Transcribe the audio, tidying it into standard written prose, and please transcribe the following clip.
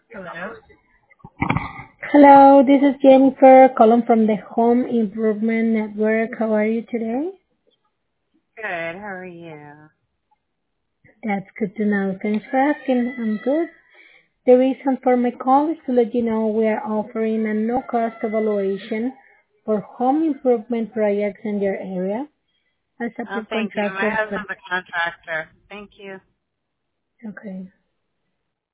Hello. Hello, this is Jennifer calling from the Home Improvement Network. How are you today? Good. How are you? That's good to know. Thanks for asking. I'm good. The reason for my call is to let you know we are offering a no-cost evaluation for home improvement projects in your area. As a Oh, thank you. My pre-contractor, husband's a contractor. Thank you. okay.